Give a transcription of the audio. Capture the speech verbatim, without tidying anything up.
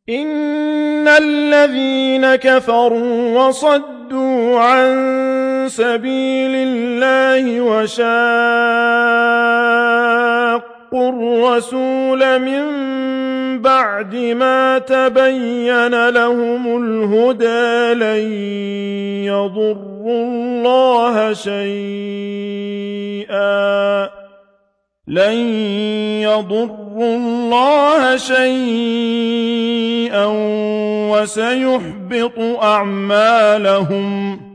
إن الذين كفروا وصدوا عن سبيل الله وشاقوا الرسول من بعد ما تبين لهم الهدى لن يضروا الله شيئا لن يضروا الله شيئا وسيحبط أعمالهم